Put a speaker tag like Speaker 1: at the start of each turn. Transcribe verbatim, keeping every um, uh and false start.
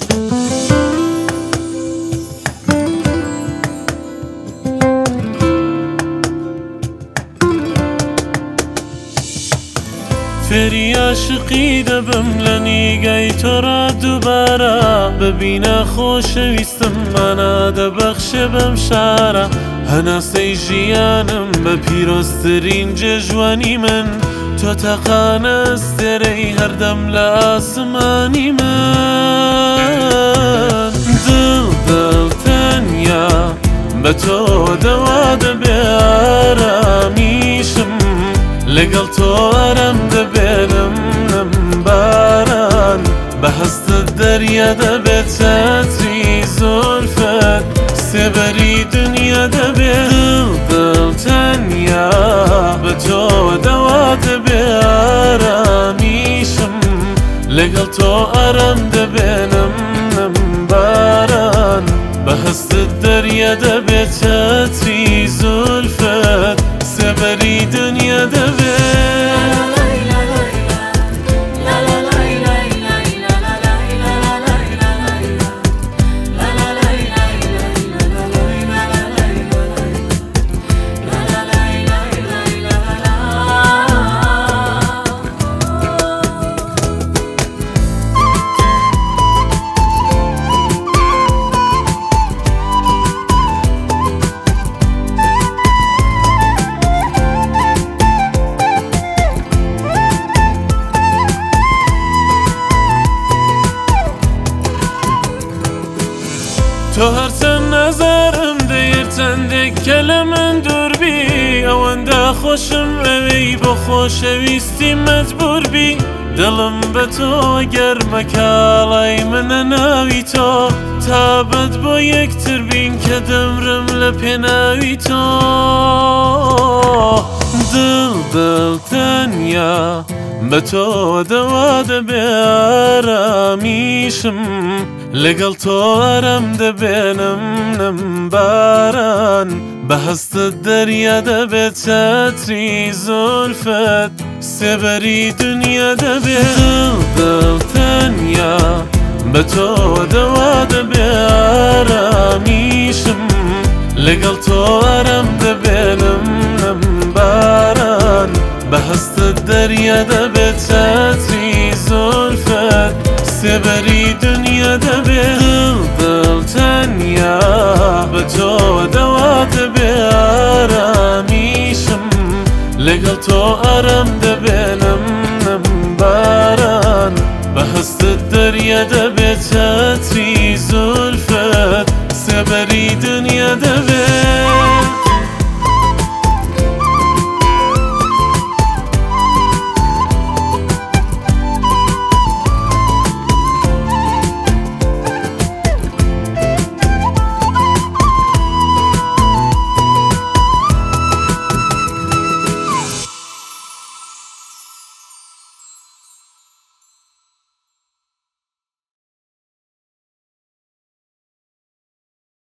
Speaker 1: فێری عاشقی دەبم لە نیگای تۆڕە دووبارە ببینە خۆشەویستممانە دەبەخشێ بەم شارە هەناسەی ژیانم بە پیرۆزترین جێژوانی من تۆ تەقانە ئەستێرەی هەردەم لە ئاسمانی من دڵ دڵ تەنیا بە تۆ دەوا دەبێ ئارامیشم لەگەڵ تۆ ئارام دەبێنم نم باران بە هەستت دەریا دەبێت چەتری زولفت سێبەری دنیا دەبێت دڵ دڵ تەنیا بە تۆ دەوا دەبێ ئارامیشم لەگەڵ تۆ ئارام دەبێنم نم باران بە هەستت دەریا دەبێت چەتری زولفت سێبەری دنیا دەبێت تۆ هەرچەند نەزارم دەیر چەندێک کە لە من دووربی ئەوەندە خۆشم ئەوەی بۆ خۆشەویستی مەجبور بی دڵم بە تۆ گەرمە کاڵای منە ناوی تۆ تابەت بۆ یەکتر بین کە دەمرم لە پێناوی تۆ دڵ دڵ تەنیا بە تۆ دەوا دەبێ ئارامیشم لەگەڵ تۆ ئارام دەبێنم نم باران بە هەستت دەریا دەبێت چەتری زولفت سێبەری دنیا دەبێت دڵ دڵ تەنیا بە تۆ دەوا دەبێ ئارامیشم لەگەڵ تۆ ئارام دەبێنم نم باران بە هەستت دەریا دەبێت چەتری زولفت سێبەری دنیا دەبێت دڵ دڵ تەنیا بە تۆ دەوا دەبێ ئارامیشم لەگەڵ تۆ ئارام دەبێنم نم باران بە هەستت دەریا دەبێت